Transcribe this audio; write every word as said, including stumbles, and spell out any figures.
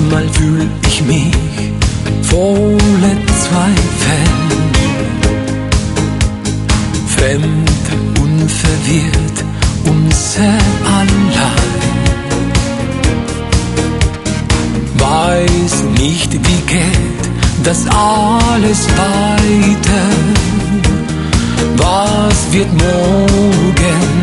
Manchmal fühl ich mich voller Zweifel, fremd und verwirrt und sehr allein. Weiß nicht, wie geht das alles weiter, was wird morgen